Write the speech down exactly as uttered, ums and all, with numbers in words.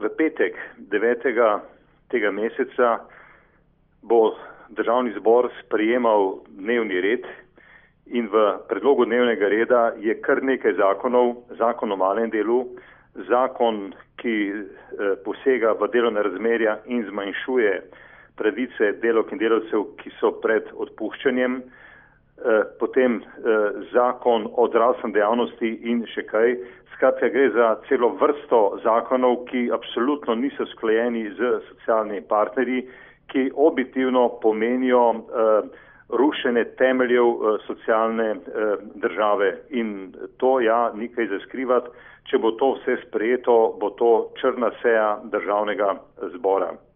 V petek devetega tega meseca bo Državni zbor sprejemal dnevni red in v predlogu dnevnega reda je kar nekaj zakonov, zakon o malem delu, zakon, ki eh, posega v delovna razmerja in zmanjšuje pravice delavk in delavcev, ki so pred odpuščanjem, eh, potem eh, zakon o zdravstveni dejavnosti in še kaj. Skratka, gre za celo vrsto zakonov, ki absolutno niso sklajeni z socialnimi partnerji, ki objektivno pomenijo uh, rušenje temeljev uh, socialne uh, države. In to ja, nikaj za skrivati, če bo to vse sprejeto, bo to črna seja Državnega zbora.